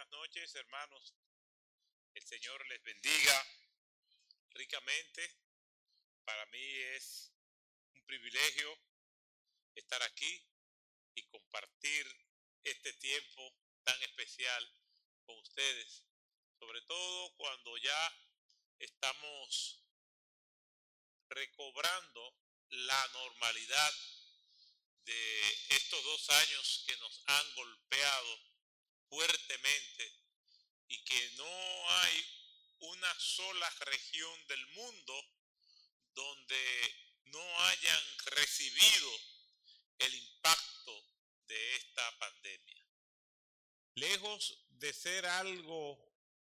Buenas noches, hermanos. El Señor les bendiga ricamente. Para mí es un privilegio estar aquí y compartir este tiempo tan especial con ustedes, sobre todo cuando ya estamos recobrando la normalidad de estos 2 años que nos han golpeado fuertemente y que no hay una sola región del mundo donde no hayan recibido el impacto de esta pandemia. Lejos de ser algo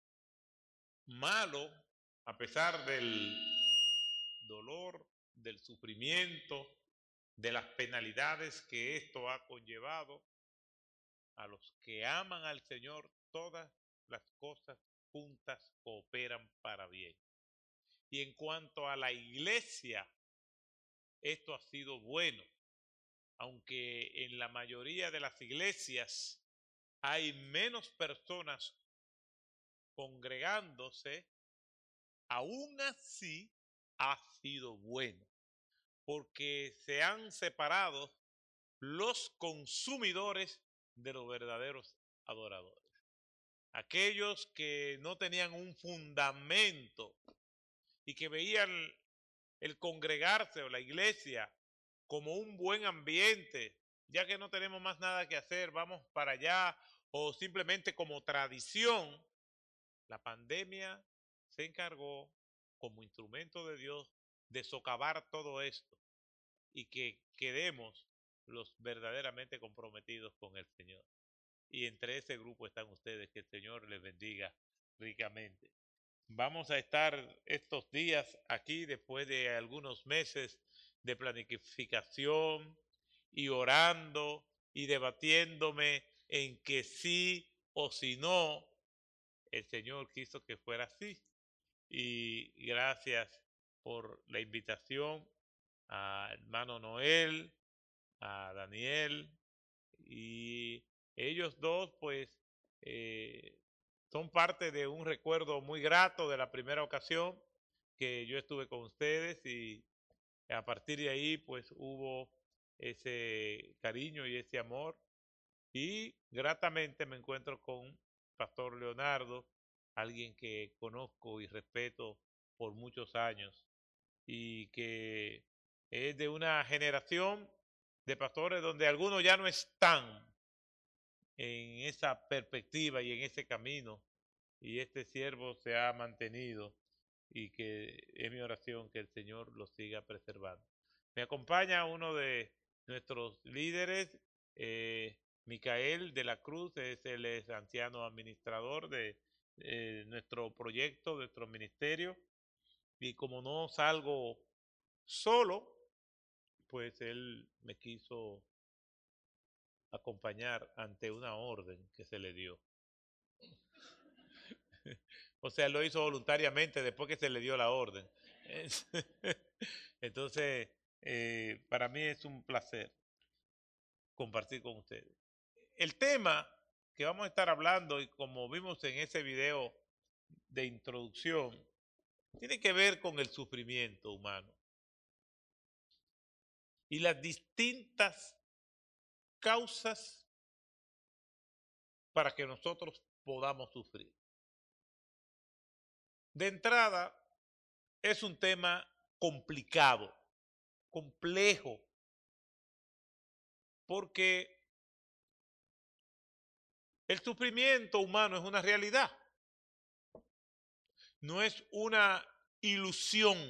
malo, a pesar del dolor, del sufrimiento, de las penalidades que esto ha conllevado, a los que aman al Señor, todas las cosas juntas cooperan para bien. Y en cuanto a la iglesia, esto ha sido bueno, aunque en la mayoría de las iglesias hay menos personas congregándose, aún así ha sido bueno, porque se han separado los consumidores de los verdaderos adoradores. Aquellos que no tenían un fundamento y que veían el congregarse o la iglesia como un buen ambiente, ya que no tenemos más nada que hacer, vamos para allá, o simplemente como tradición, la pandemia se encargó como instrumento de Dios de socavar todo esto y que quedemos los verdaderamente comprometidos con el Señor. Y entre ese grupo están ustedes, que el Señor les bendiga ricamente. Vamos a estar estos días aquí después de algunos meses de planificación y orando y debatiéndome en que sí o si no, el Señor quiso que fuera así. Y gracias por la invitación a hermano Noel, a Daniel, y ellos dos pues son parte de un recuerdo muy grato de la primera ocasión que yo estuve con ustedes, y a partir de ahí pues hubo ese cariño y ese amor, y gratamente me encuentro con Pastor Leonardo, alguien que conozco y respeto por muchos años y que es de una generación de pastores donde algunos ya no están en esa perspectiva y en ese camino, y este siervo se ha mantenido, y que es mi oración que el Señor lo siga preservando. Me acompaña uno de nuestros líderes, Micael de la Cruz, es el anciano administrador de nuestro proyecto, de nuestro ministerio, y como no salgo solo, pues él me quiso acompañar ante una orden que se le dio. O sea, lo hizo voluntariamente después que se le dio la orden. Entonces, para mí es un placer compartir con ustedes. El tema que vamos a estar hablando, y como vimos en ese video de introducción, tiene que ver con el sufrimiento humano y las distintas causas para que nosotros podamos sufrir. De entrada, es un tema complicado, complejo, porque el sufrimiento humano es una realidad, no es una ilusión,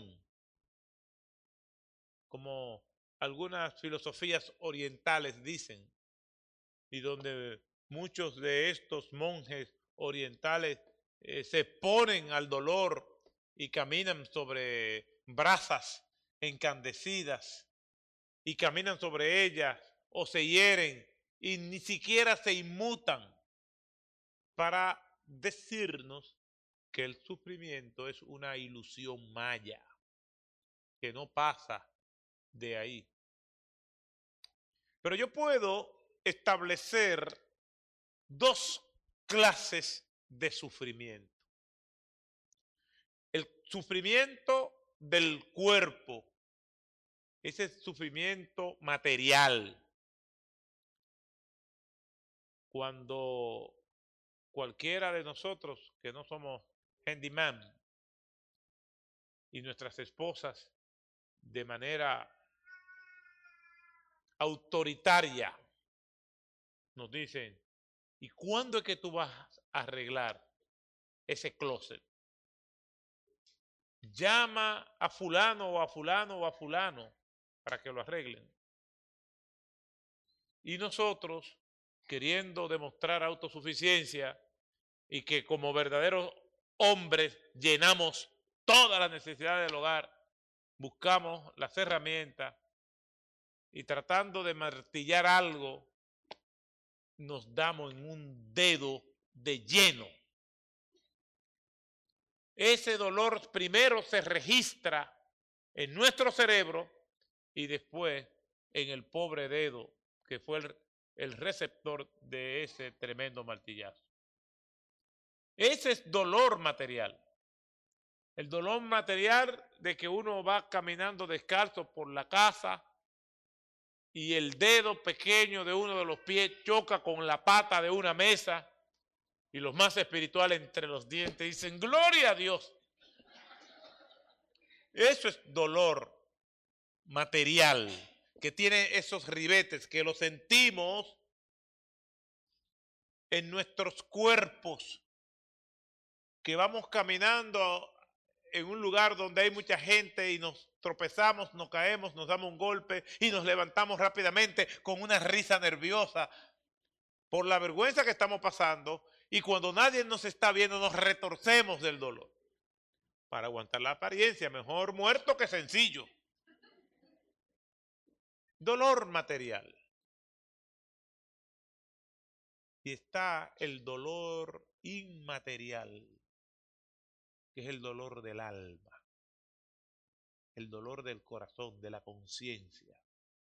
como algunas filosofías orientales dicen, y donde muchos de estos monjes orientales se ponen al dolor y caminan sobre brasas encandecidas y caminan sobre ellas o se hieren y ni siquiera se inmutan, para decirnos que el sufrimiento es una ilusión maya, que no pasa de ahí. Pero yo puedo establecer dos clases de sufrimiento. El sufrimiento del cuerpo, ese sufrimiento material. Cuando cualquiera de nosotros que no somos handyman y nuestras esposas de manera autoritaria nos dicen, ¿y cuándo es que tú vas a arreglar ese closet? Llama a fulano o a fulano o a fulano para que lo arreglen. Y nosotros, queriendo demostrar autosuficiencia y que como verdaderos hombres llenamos todas las necesidades del hogar, buscamos las herramientas y tratando de martillar algo, nos damos en un dedo de lleno. Ese dolor primero se registra en nuestro cerebro y después en el pobre dedo que fue el receptor de ese tremendo martillazo. Ese es dolor material. El dolor material de que uno va caminando descalzo por la casa y el dedo pequeño de uno de los pies choca con la pata de una mesa y los más espirituales entre los dientes dicen, ¡gloria a Dios! Eso es dolor material, que tiene esos ribetes, que lo sentimos en nuestros cuerpos, que vamos caminando en un lugar donde hay mucha gente y nos tropezamos, nos caemos, nos damos un golpe y nos levantamos rápidamente con una risa nerviosa por la vergüenza que estamos pasando y cuando nadie nos está viendo nos retorcemos del dolor. Para aguantar la apariencia, mejor muerto que sencillo. Dolor material. Y está el dolor inmaterial, que es el dolor del alma, el dolor del corazón, de la conciencia,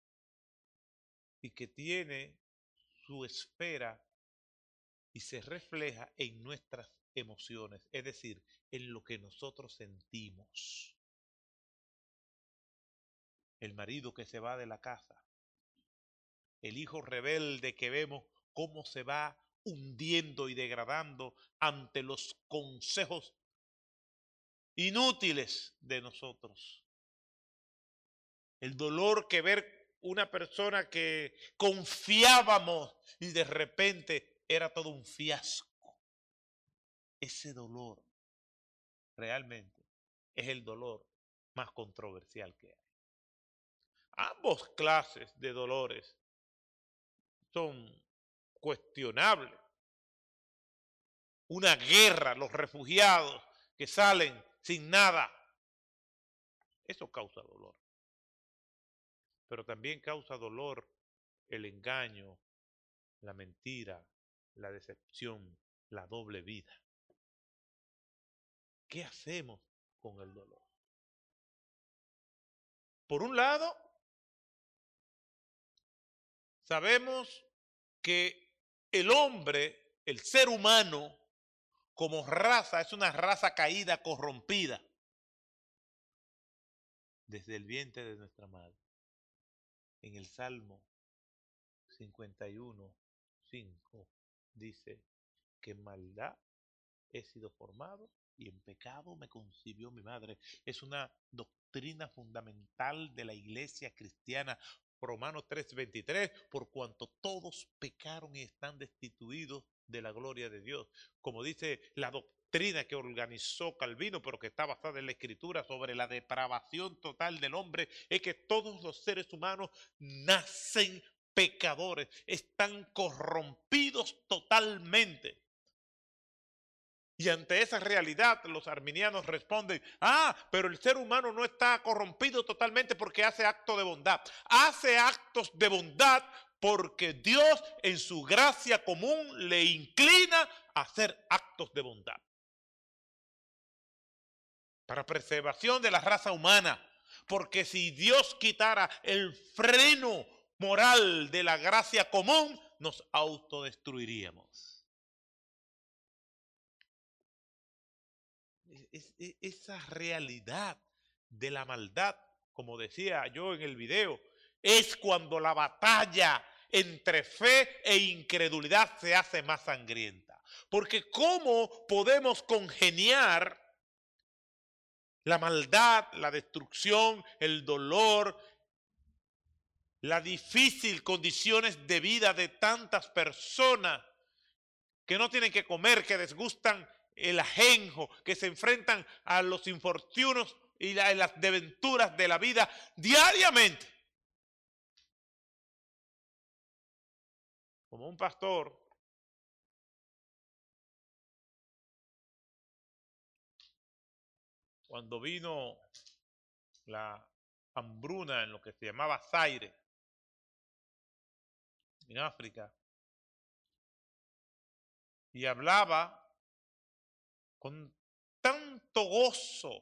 y que tiene su esfera y se refleja en nuestras emociones, es decir, en lo que nosotros sentimos. El marido que se va de la casa, el hijo rebelde que vemos cómo se va hundiendo y degradando ante los consejos inútiles de nosotros. El dolor que ver una persona que confiábamos y de repente era todo un fiasco. Ese dolor realmente es el dolor más controversial que hay. Ambos clases de dolores son cuestionables. Una guerra, los refugiados que salen sin nada, eso causa dolor. Pero también causa dolor el engaño, la mentira, la decepción, la doble vida. ¿Qué hacemos con el dolor? Por un lado, sabemos que el hombre, el ser humano, como raza, es una raza caída, corrompida, desde el vientre de nuestra madre. En el Salmo 51, 5, dice que en maldad he sido formado y en pecado me concibió mi madre. Es una doctrina fundamental de la iglesia cristiana. Romanos 3:23, por cuanto todos pecaron y están destituidos de la gloria de Dios. Como dice la doctrina que organizó Calvino, pero que está basada en la Escritura sobre la depravación total del hombre, es que todos los seres humanos nacen pecadores, están corrompidos totalmente. Y ante esa realidad los arminianos responden, pero el ser humano no está corrompido totalmente porque hace actos de bondad. Hace actos de bondad porque Dios en su gracia común le inclina a hacer actos de bondad. Para preservación de la raza humana. Porque si Dios quitara el freno moral de la gracia común, nos autodestruiríamos. esa realidad de la maldad, como decía yo en el video, es cuando la batalla entre fe e incredulidad se hace más sangrienta. Porque ¿cómo podemos congeniar la maldad, la destrucción, el dolor, las difíciles condiciones de vida de tantas personas que no tienen que comer, que desgustan el ajenjo, que se enfrentan a los infortunios y las desventuras de la vida diariamente? Como un pastor, cuando vino la hambruna en lo que se llamaba Zaire, en África, y hablaba con tanto gozo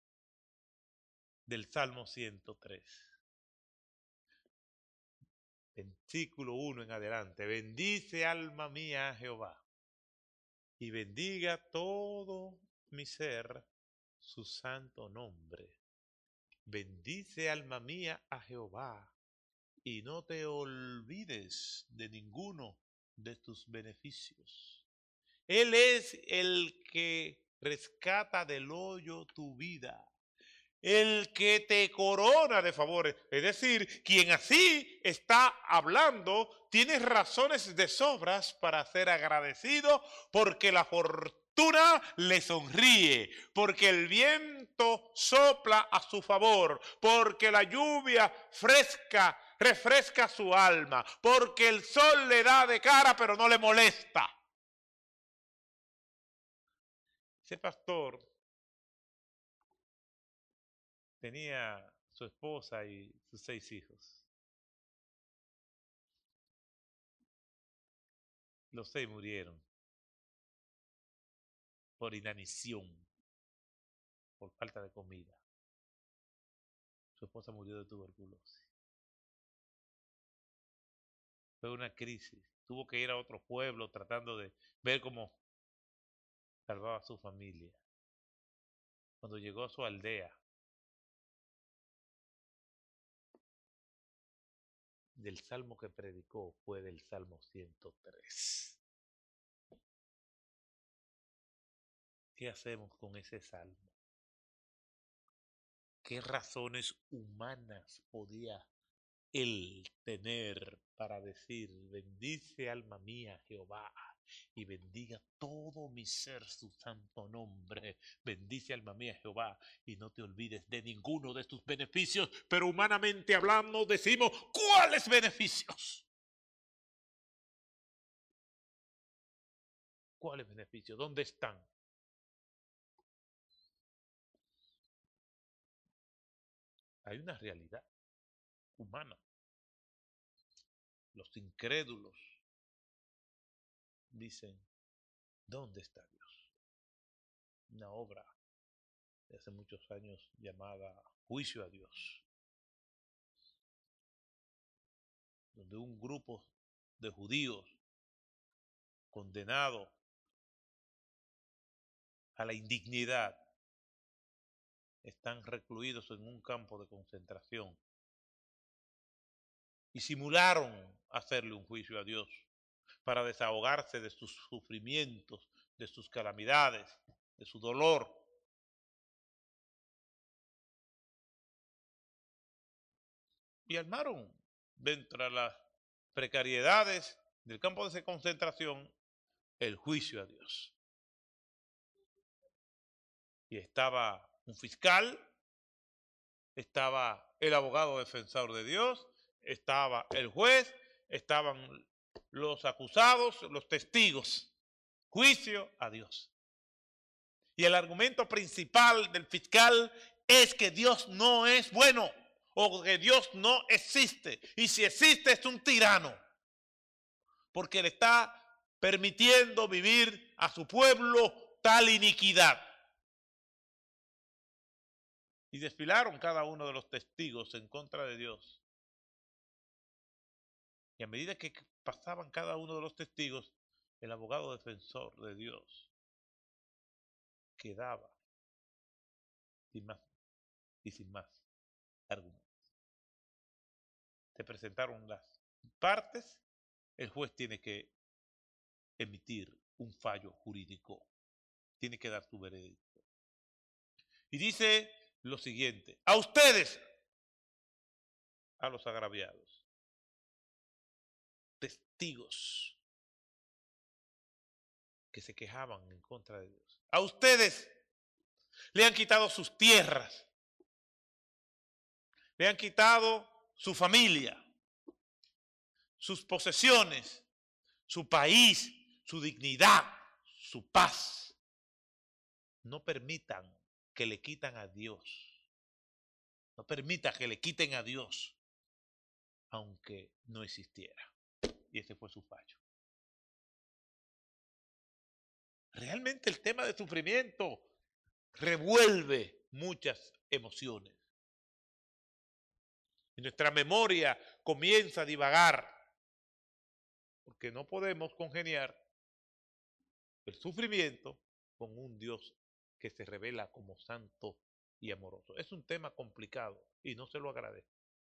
del Salmo 103, versículo 1 en adelante: bendice alma mía a Jehová, y bendiga todo mi ser su santo nombre. Bendice alma mía a Jehová, y no te olvides de ninguno de tus beneficios. Él es el que rescata del hoyo tu vida, el que te corona de favores. Es decir, quien así está hablando tiene razones de sobras para ser agradecido, porque la fortuna le sonríe, porque el viento sopla a su favor, porque la lluvia fresca refresca su alma, porque el sol le da de cara pero no le molesta. Ese pastor tenía su esposa y sus 6 hijos. Los 6 murieron por inanición, por falta de comida. Su esposa murió de tuberculosis. Fue una crisis. Tuvo que ir a otro pueblo tratando de ver cómo salvaba a su familia. Cuando llegó a su aldea, del salmo que predicó fue del Salmo 103. ¿Qué hacemos con ese salmo? ¿Qué razones humanas podía él tener para decir: bendice alma mía Jehová, y bendiga todo mi ser su santo nombre? Bendice alma mía Jehová, y no te olvides de ninguno de tus beneficios. Pero humanamente hablando decimos: ¿cuáles beneficios? ¿Cuáles beneficios? ¿Dónde están? Hay una realidad humana. Los incrédulos dicen: ¿dónde está Dios? Una obra de hace muchos años llamada Juicio a Dios, donde un grupo de judíos condenados a la indignidad están recluidos en un campo de concentración y simularon hacerle un juicio a Dios para desahogarse de sus sufrimientos, de sus calamidades, de su dolor. Y armaron, dentro de las precariedades del campo de concentración, el juicio a Dios. Y estaba un fiscal, estaba el abogado defensor de Dios, estaba el juez, estaban los acusados, los testigos. Juicio a Dios. Y el argumento principal del fiscal es que Dios no es bueno, o que Dios no existe. Y si existe, es un tirano, porque le está permitiendo vivir a su pueblo tal iniquidad. Y desfilaron cada uno de los testigos en contra de Dios. Y a medida que pasaban cada uno de los testigos, el abogado defensor de Dios quedaba sin más y sin más argumentos. Se presentaron las partes, el juez tiene que emitir un fallo jurídico, tiene que dar su veredicto. Y dice lo siguiente: a ustedes, a los agraviados, testigos que se quejaban en contra de Dios, a ustedes le han quitado sus tierras, le han quitado su familia, sus posesiones, su país, su dignidad, su paz. No permitan que le quitan a Dios. No permita que le quiten a Dios, aunque no existiera. Y ese fue su fallo. Realmente el tema de sufrimiento revuelve muchas emociones. Y nuestra memoria comienza a divagar, porque no podemos congeniar el sufrimiento con un Dios que se revela como santo y amoroso. Es un tema complicado y no se lo agradezco.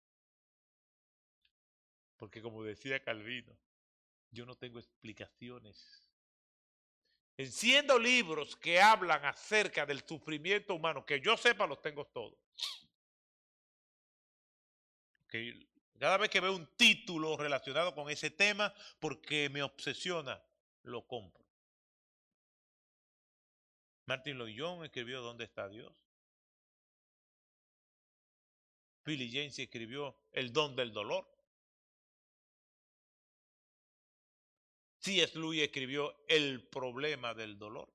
Porque como decía Calvino, yo no tengo explicaciones. Enciendo libros que hablan acerca del sufrimiento humano, que yo sepa los tengo todos. Que cada vez que veo un título relacionado con ese tema, porque me obsesiona, lo compro. Martin Lloyd Jones escribió ¿Dónde está Dios? Billy James escribió El don del dolor. C.S. Lewis escribió El problema del dolor.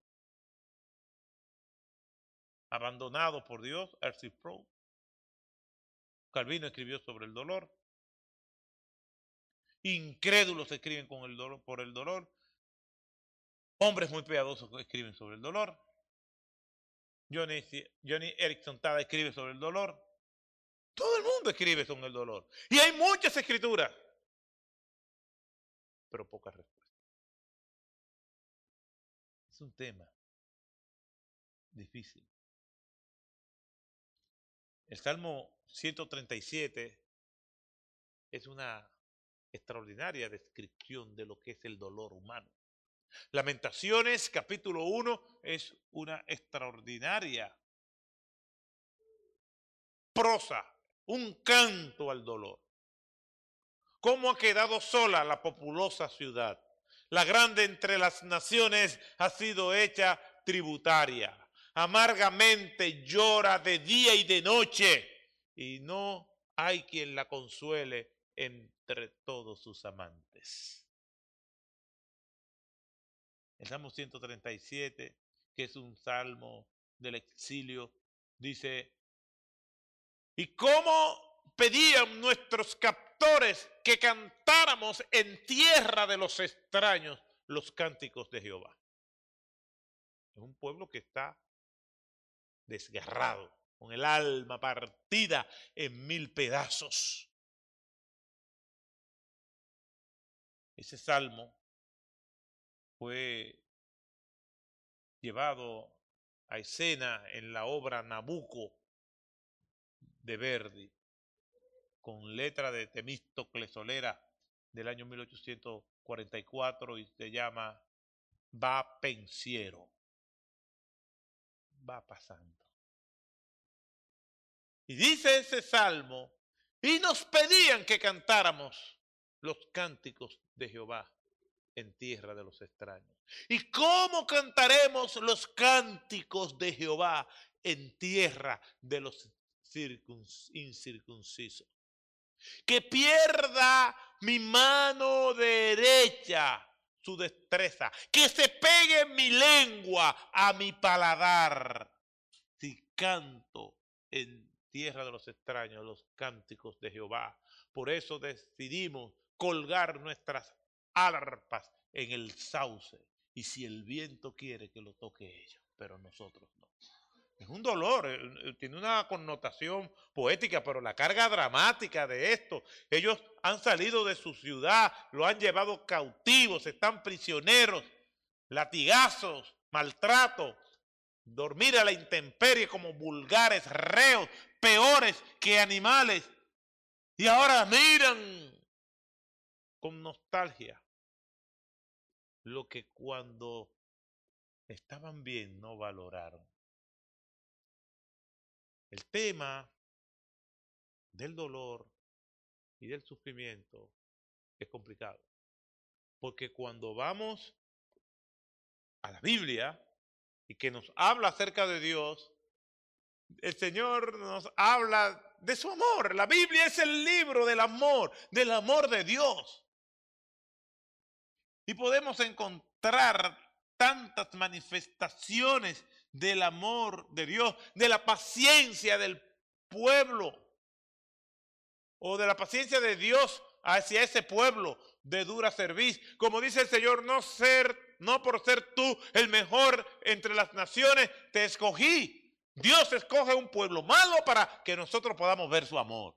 Abandonado por Dios, R.C. Sproul. Calvino escribió sobre el dolor. Incrédulos escriben con el dolor, por el dolor. Hombres muy piadosos escriben sobre el dolor. Johnny Erickson Tada escribe sobre el dolor. Todo el mundo escribe sobre el dolor. Y hay muchas escrituras, pero pocas respuestas. Es un tema difícil. El Salmo 137 es una extraordinaria descripción de lo que es el dolor humano. Lamentaciones, capítulo 1, es una extraordinaria prosa, un canto al dolor. ¿Cómo ha quedado sola la populosa ciudad? La grande entre las naciones ha sido hecha tributaria. Amargamente llora de día y de noche, y no hay quien la consuele entre todos sus amantes. El Salmo 137, que es un salmo del exilio, dice: ¿y cómo pedían nuestros captores que cantáramos en tierra de los extraños los cánticos de Jehová? Es un pueblo que está desgarrado, con el alma partida en 1000 pedazos. Ese salmo fue llevado a escena en la obra Nabucco de Verdi, con letra de Temístocles Solera del año 1844, y se llama Va pensiero, va pasando. Y dice ese salmo: y nos pedían que cantáramos los cánticos de Jehová en tierra de los extraños. ¿Y cómo cantaremos los cánticos de Jehová en tierra de los incircuncisos? Que pierda mi mano derecha su destreza, que se pegue mi lengua a mi paladar, si canto en tierra de los extraños los cánticos de Jehová. Por eso decidimos colgar nuestras arpas en el sauce, y si el viento quiere que lo toque ellos, pero nosotros no. Es un dolor, tiene una connotación poética, pero la carga dramática de esto: ellos han salido de su ciudad, lo han llevado cautivos, están prisioneros, latigazos, maltrato, dormir a la intemperie como vulgares, reos, peores que animales. Y ahora miran con nostalgia lo que cuando estaban bien no valoraron. El tema del dolor y del sufrimiento es complicado, porque cuando vamos a la Biblia y que nos habla acerca de Dios, el Señor nos habla de su amor. La Biblia es el libro del amor de Dios. Y podemos encontrar tantas manifestaciones del amor de Dios, de la paciencia del pueblo o de la paciencia de Dios hacia ese pueblo de dura cerviz. Como dice el Señor, no por ser tú el mejor entre las naciones, te escogí. Dios escoge un pueblo malo para que nosotros podamos ver su amor.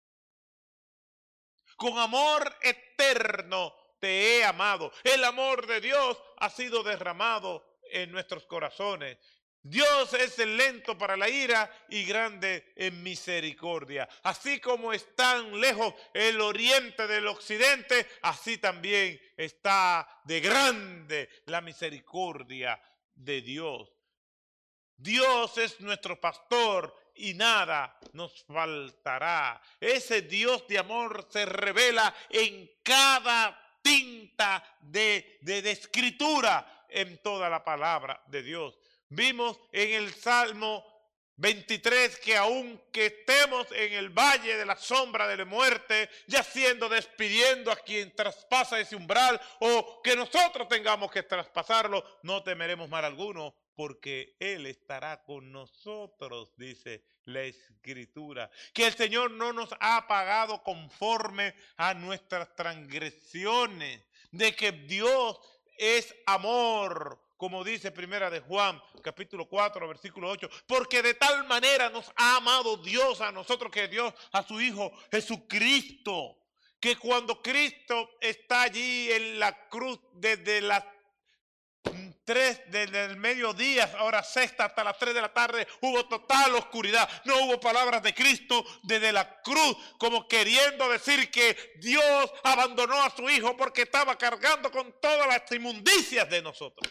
Con amor eterno te he amado. El amor de Dios ha sido derramado en nuestros corazones. Dios es lento para la ira y grande en misericordia. Así como están lejos el oriente del occidente, así también está de grande la misericordia de Dios. Dios es nuestro pastor y nada nos faltará. Ese Dios de amor se revela en cada tinta de escritura en toda la palabra de Dios. Vimos en el Salmo 23 que aunque estemos en el valle de la sombra de la muerte, yaciendo, despidiendo a quien traspasa ese umbral, o que nosotros tengamos que traspasarlo, no temeremos mal alguno, porque Él estará con nosotros, dice la Escritura. Que el Señor no nos ha pagado conforme a nuestras transgresiones, de que Dios es amor, como dice Primera de Juan, capítulo 4, versículo 8, porque de tal manera nos ha amado Dios a nosotros, que Dios a su Hijo Jesucristo, que cuando Cristo está allí en la cruz desde las 3 del mediodía, hora sexta, hasta las 3 de la tarde, hubo total oscuridad. No hubo palabras de Cristo desde la cruz, como queriendo decir que Dios abandonó a su Hijo porque estaba cargando con todas las inmundicias de nosotros.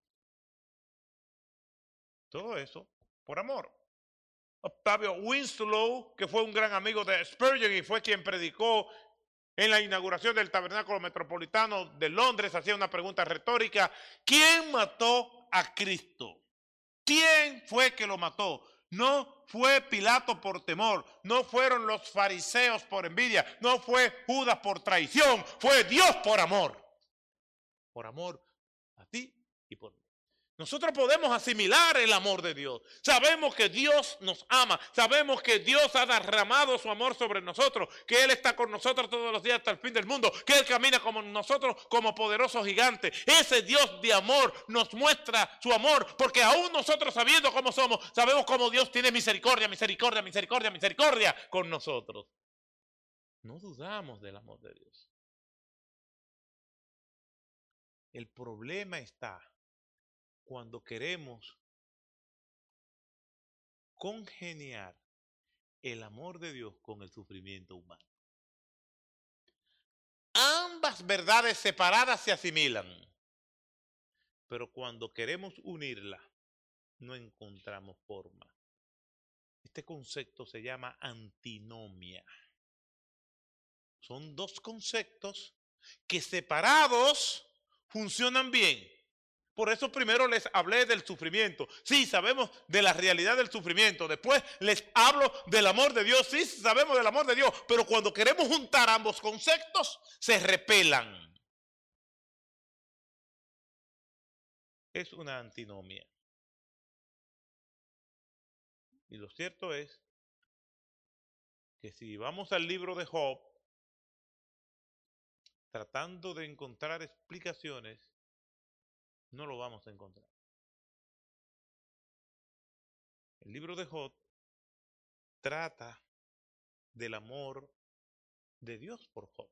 Todo eso por amor. Octavio Winslow, que fue un gran amigo de Spurgeon y fue quien predicó en la inauguración del Tabernáculo Metropolitano de Londres, hacía una pregunta retórica: ¿quién mató a Cristo? ¿Quién fue que lo mató? No fue Pilato por temor, no fueron los fariseos por envidia, no fue Judas por traición, fue Dios por amor. Por amor a ti y por mí. Nosotros podemos asimilar el amor de Dios. Sabemos que Dios nos ama. Sabemos que Dios ha derramado su amor sobre nosotros. Que Él está con nosotros todos los días hasta el fin del mundo. Que Él camina como nosotros como poderoso gigante. Ese Dios de amor nos muestra su amor. Porque aún nosotros, sabiendo cómo somos, sabemos cómo Dios tiene misericordia, misericordia, misericordia, misericordia con nosotros. No dudamos del amor de Dios. El problema está cuando queremos congeniar el amor de Dios con el sufrimiento humano. Ambas verdades separadas se asimilan, pero cuando queremos unirlas, no encontramos forma. Este concepto se llama antinomia. Son dos conceptos que separados funcionan bien. Por eso primero les hablé del sufrimiento. Sí, sabemos de la realidad del sufrimiento. Después les hablo del amor de Dios. Sí, sabemos del amor de Dios. Pero cuando queremos juntar ambos conceptos, se repelan. Es una antinomia. Y lo cierto es que si vamos al libro de Job, tratando de encontrar explicaciones, no lo vamos a encontrar. El libro de Job trata del amor de Dios por Job.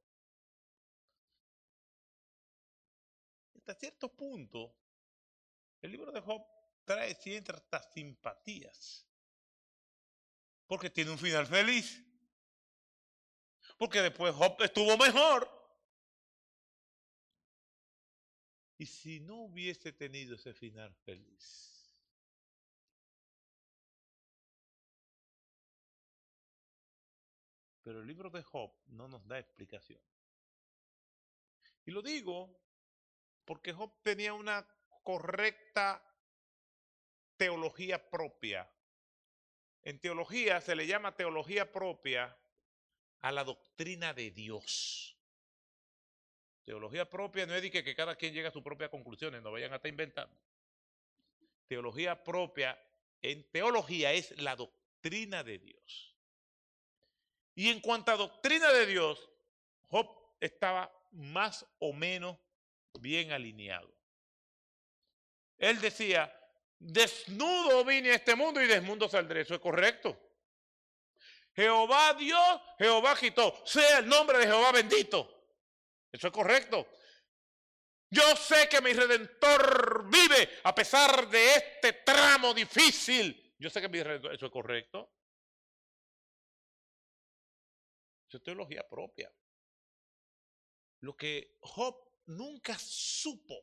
Hasta cierto punto, el libro de Job trae ciertas simpatías. Porque tiene un final feliz. Porque después Job estuvo mejor. Y si no hubiese tenido ese final feliz, pero el libro de Job no nos da explicación. Y lo digo porque Job tenía una correcta teología propia. En teología se le llama teología propia a la doctrina de Dios. Teología propia no es de que cada quien llegue a sus propias conclusiones, no vayan a estar inventando. Teología propia en teología es la doctrina de Dios. Y en cuanto a doctrina de Dios, Job estaba más o menos bien alineado. Él decía, desnudo vine a este mundo y desnudo saldré. Eso es correcto. Jehová dio, Jehová quitó. Sea el nombre de Jehová bendito. Eso es correcto. Yo sé que mi Redentor vive a pesar de este tramo difícil. Yo sé que mi Redentor, eso es correcto. Eso es teología propia. Lo que Job nunca supo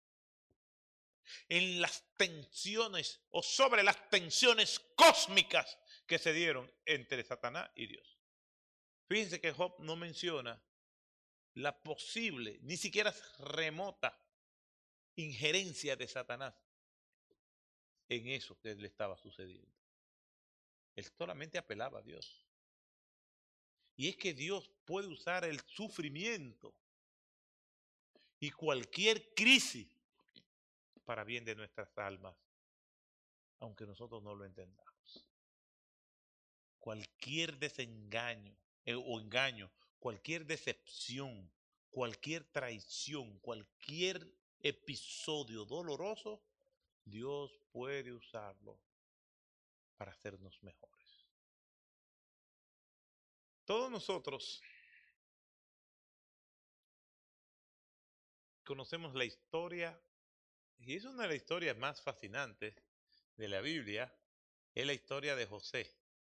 en las tensiones o sobre las tensiones cósmicas que se dieron entre Satanás y Dios. Fíjense que Job no menciona la posible, ni siquiera remota injerencia de Satanás en eso que le estaba sucediendo. Él solamente apelaba a Dios. Y es que Dios puede usar el sufrimiento y cualquier crisis para bien de nuestras almas, aunque nosotros no lo entendamos. Cualquier desengaño o engaño, cualquier decepción, cualquier traición, cualquier episodio doloroso, Dios puede usarlo para hacernos mejores. Todos nosotros conocemos la historia, y es una de las historias más fascinantes de la Biblia, es la historia de José,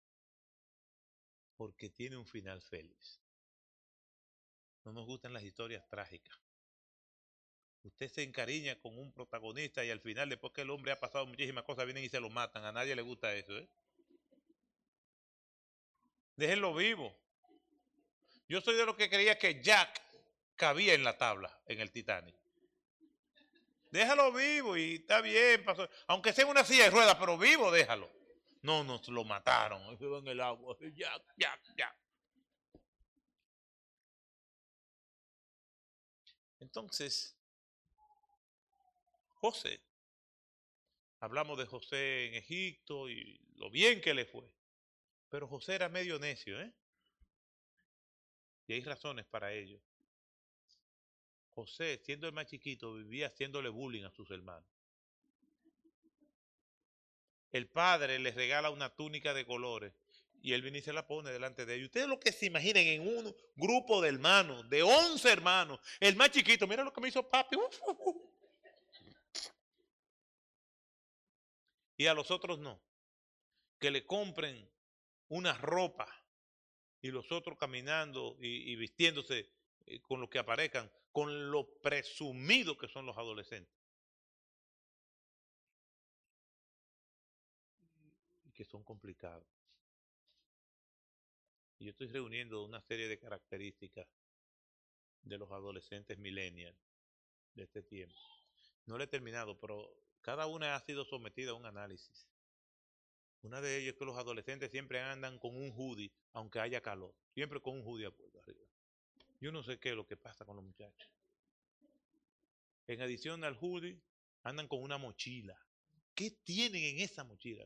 porque tiene un final feliz. No nos gustan las historias trágicas. Usted se encariña con un protagonista y al final, después que el hombre ha pasado muchísimas cosas, vienen y se lo matan. A nadie le gusta eso, ¿eh? Déjenlo vivo. Yo soy de los que creía que Jack cabía en la tabla, en el Titanic. Déjalo vivo y está bien, pasó. Aunque sea una silla de ruedas, pero vivo, déjalo. No, nos lo mataron, quedó en el agua. Jack. Entonces, José, hablamos de José en Egipto y lo bien que le fue. Pero José era medio necio, ¿eh? Y hay razones para ello. José, siendo el más chiquito, vivía haciéndole bullying a sus hermanos. El padre les regala una túnica de colores y él viene y se la pone delante de ellos. Ustedes lo que se imaginen en un grupo de hermanos, de 11 hermanos, el más chiquito, mira lo que me hizo papi. Y a los otros no, que le compren una ropa y los otros caminando y vistiéndose con lo que aparezcan, con lo presumido que son los adolescentes. Y que son complicados. Y yo estoy reuniendo una serie de características de los adolescentes millennials de este tiempo. No lo he terminado, pero cada una ha sido sometida a un análisis. Una de ellas es que los adolescentes siempre andan con un hoodie, aunque haya calor. Siempre con un hoodie puesto arriba. Yo no sé qué es lo que pasa con los muchachos. En adición al hoodie, andan con una mochila. ¿Qué tienen en esa mochila?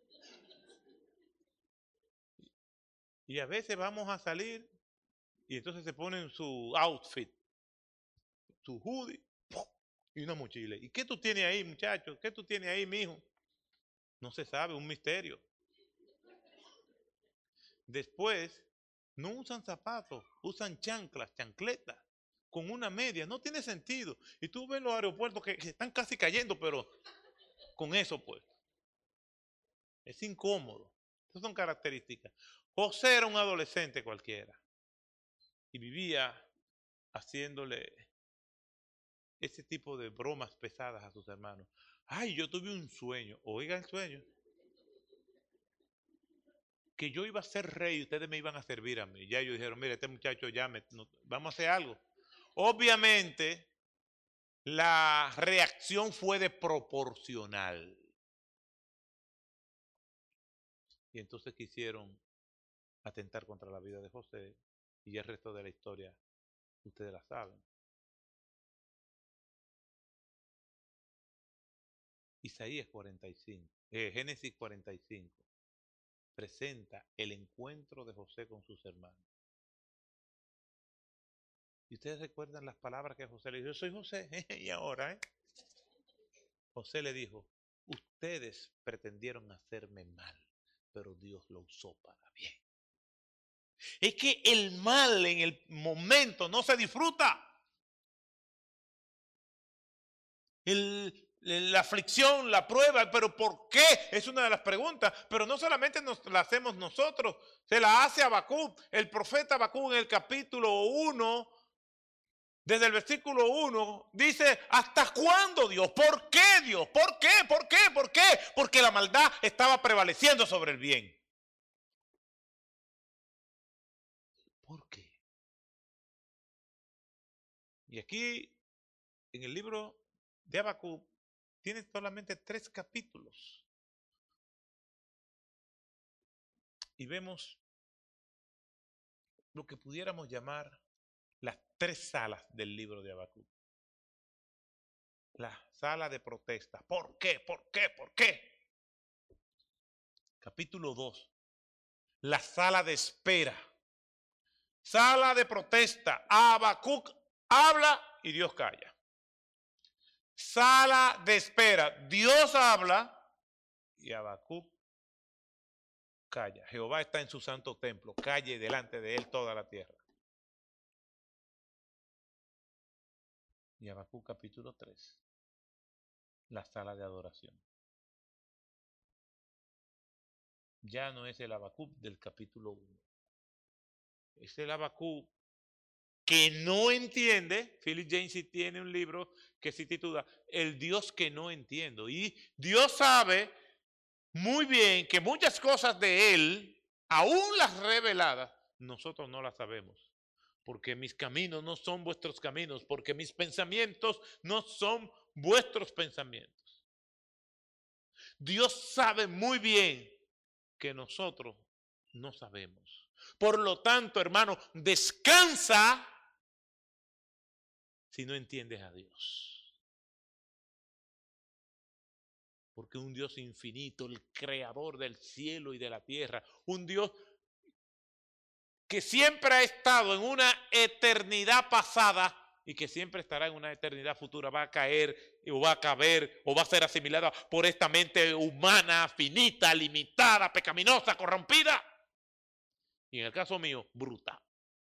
Y a veces vamos a salir y entonces se ponen su outfit, su hoodie y una mochila. ¿Y qué tú tienes ahí, muchacho? ¿Qué tú tienes ahí, mijo? No se sabe, un misterio. Después, no usan zapatos, usan chanclas, chancletas, con una media. No tiene sentido. Y tú ves los aeropuertos que están casi cayendo, pero con eso pues. Es incómodo. Esas son características. José era un adolescente cualquiera y vivía haciéndole ese tipo de bromas pesadas a sus hermanos. Ay, yo tuve un sueño, oiga el sueño, que yo iba a ser rey y ustedes me iban a servir a mí. Ya ellos dijeron, mire, este muchacho ya vamos a hacer algo. Obviamente, la reacción fue desproporcional. Y entonces quisieron atentar contra la vida de José y el resto de la historia, ustedes la saben. Isaías 45, Génesis 45, presenta el encuentro de José con sus hermanos. Y ustedes recuerdan las palabras que José le dijo, yo soy José, y ahora, José le dijo, ustedes pretendieron hacerme mal, pero Dios lo usó para bien. Es que el mal en el momento no se disfruta. La aflicción, la prueba, pero ¿por qué? Es una de las preguntas, pero no solamente nos la hacemos nosotros, se la hace Habacuc, el profeta Habacuc en el capítulo 1, desde el versículo 1, dice, ¿hasta cuándo Dios? ¿Por qué Dios? ¿Por qué? ¿Por qué? ¿Por qué? Porque la maldad estaba prevaleciendo sobre el bien. ¿Por qué? Y aquí, en el libro de Habacuc, tiene solamente 3 capítulos. Y vemos lo que pudiéramos llamar las 3 salas del libro de Habacuc. La sala de protesta. ¿Por qué? ¿Por qué? ¿Por qué? Capítulo 2. La sala de espera. Sala de protesta. Habacuc habla y Dios calla. Sala de espera. Dios habla y Habacuc calla. Jehová está en su santo templo. Calle delante de él toda la tierra. Y Habacuc capítulo 3. La sala de adoración. Ya no es el Habacuc del capítulo 1. Es el Habacuc que no entiende. Philip Yancey tiene un libro que se titula El Dios que no entiendo. Y Dios sabe muy bien que muchas cosas de Él, aún las reveladas, nosotros no las sabemos. Porque mis caminos no son vuestros caminos, porque mis pensamientos no son vuestros pensamientos. Dios sabe muy bien que nosotros no sabemos. Por lo tanto, hermano, descansa si no entiendes a Dios. Porque un Dios infinito, el creador del cielo y de la tierra, un Dios que siempre ha estado en una eternidad pasada y que siempre estará en una eternidad futura, va a caer o va a caber o va a ser asimilada por esta mente humana, finita, limitada, pecaminosa, corrompida. Y en el caso mío, brutal.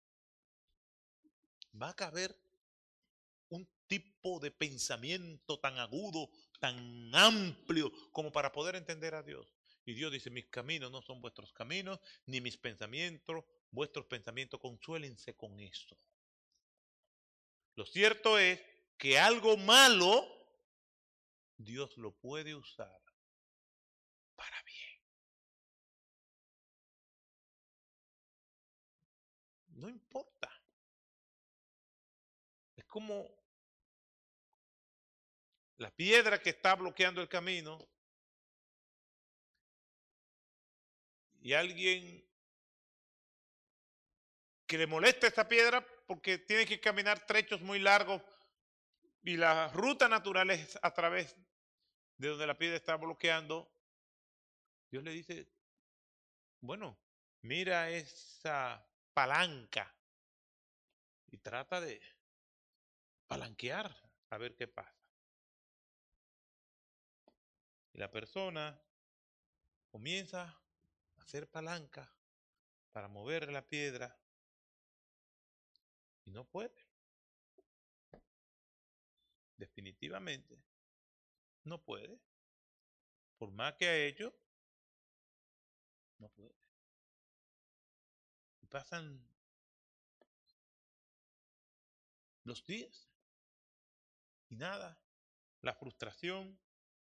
Va a caber un tipo de pensamiento tan agudo, tan amplio, como para poder entender a Dios. Y Dios dice, mis caminos no son vuestros caminos, ni mis pensamientos, vuestros pensamientos, consuélense con eso. Lo cierto es que algo malo, Dios lo puede usar para bien. No importa. Es como la piedra que está bloqueando el camino y alguien que le molesta esta piedra porque tiene que caminar trechos muy largos y la ruta natural es a través de donde la piedra está bloqueando. Dios le dice, bueno, mira esa palanca y trata de palanquear a ver qué pasa. Y la persona comienza a hacer palanca para mover la piedra y no puede. Definitivamente no puede. por más que ha hecho, no puede. Y pasan los días y nada, la frustración,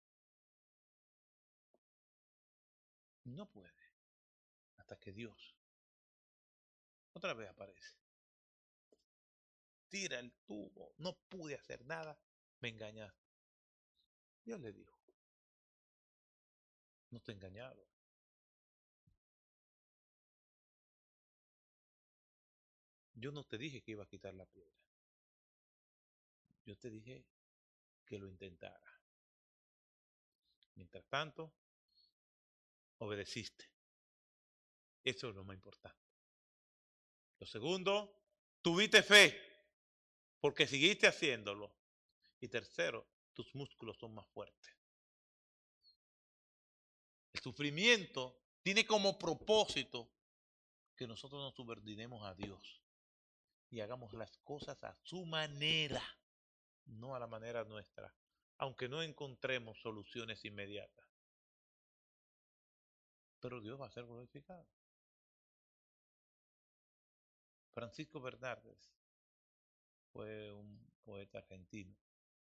no puede, hasta que Dios otra vez aparece. Tira el tubo, no pude hacer nada, me engañaste. Dios le dijo, no te he engañado. Yo no te dije que iba a quitar la piedra. Yo te dije que lo intentara. Mientras tanto, obedeciste. Eso es lo más importante. Lo segundo, tuviste fe porque seguiste haciéndolo. Y tercero, tus músculos son más fuertes. El sufrimiento tiene como propósito que nosotros nos subordinemos a Dios y hagamos las cosas a su manera, no a la manera nuestra, aunque no encontremos soluciones inmediatas. Pero Dios va a ser glorificado. Francisco Bernardes fue un poeta argentino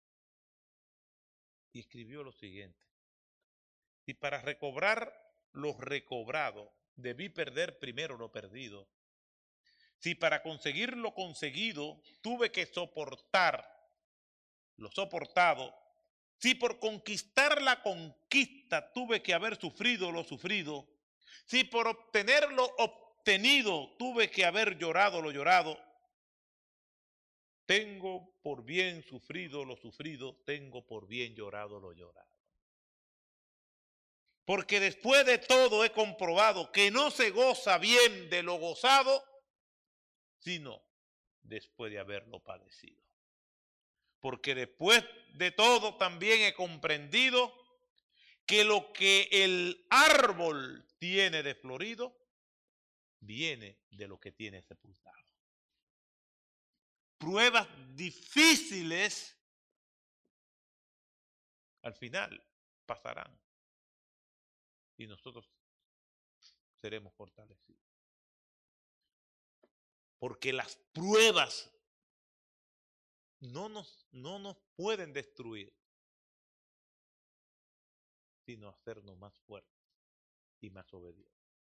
y escribió lo siguiente: si para recobrar lo recobrado debí perder primero lo perdido, si para conseguir lo conseguido tuve que soportar lo soportado, si por conquistar la conquista tuve que haber sufrido lo sufrido, si por obtener lo obtenido tuve que haber llorado lo llorado, tengo por bien sufrido lo sufrido, tengo por bien llorado lo llorado. Porque después de todo he comprobado que no se goza bien de lo gozado, sino después de haberlo padecido. Porque después de todo también he comprendido que lo que el árbol tiene de florido viene de lo que tiene sepultado. Pruebas difíciles al final pasarán y nosotros seremos fortalecidos. Porque las pruebas no nos pueden destruir, sino hacernos más fuertes y más obedientes.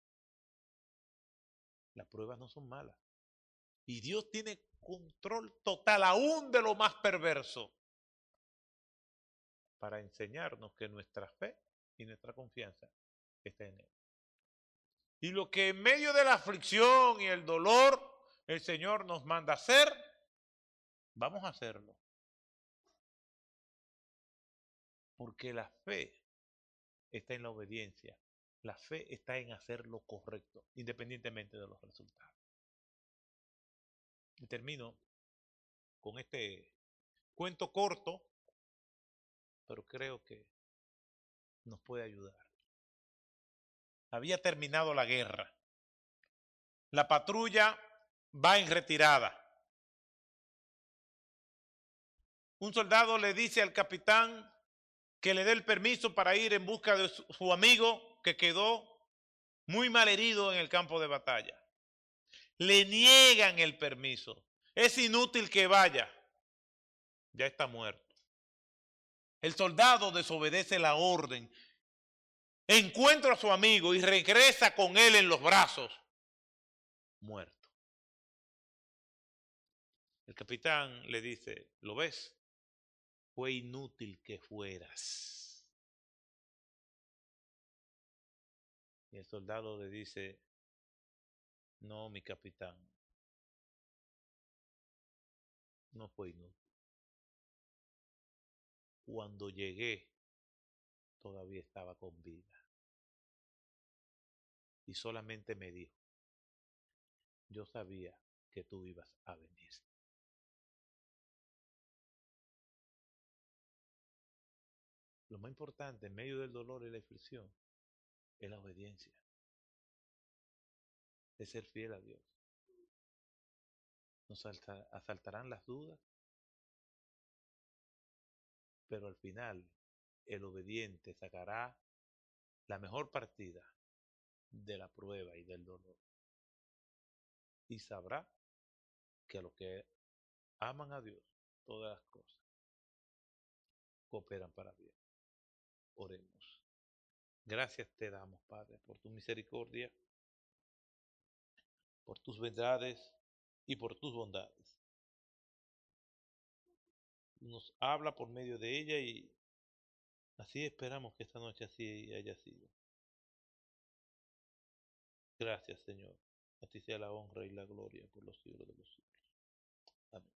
Las pruebas no son malas. Y Dios tiene control total aún de lo más perverso para enseñarnos que nuestra fe y nuestra confianza está en Él. Y lo que en medio de la aflicción y el dolor el Señor nos manda hacer, vamos a hacerlo. Porque la fe está en la obediencia. La fe está en hacer lo correcto, independientemente de los resultados. Y termino con este cuento corto, pero creo que nos puede ayudar. Había terminado la guerra. La patrulla va en retirada. Un soldado le dice al capitán que le dé el permiso para ir en busca de su amigo que quedó muy mal herido en el campo de batalla. Le niegan el permiso. Es inútil que vaya. Ya está muerto. El soldado desobedece la orden. Encuentra a su amigo y regresa con él en los brazos. Muerto. El capitán le dice, ¿lo ves? Fue inútil que fueras. Y el soldado le dice, no, mi capitán, no fue inútil. Cuando llegué, todavía estaba con vida. Y solamente me dijo, yo sabía que tú ibas a venir. Lo más importante en medio del dolor y la aflicción es la obediencia, es ser fiel a Dios. Nos asaltarán las dudas, pero al final el obediente sacará la mejor partida de la prueba y del dolor. Y sabrá que a los que aman a Dios, todas las cosas cooperan para bien. Oremos. Gracias te damos, Padre, por tu misericordia, por tus verdades y por tus bondades. Nos habla por medio de ella y así esperamos que esta noche así haya sido. Gracias, Señor. A ti sea la honra y la gloria por los siglos de los siglos.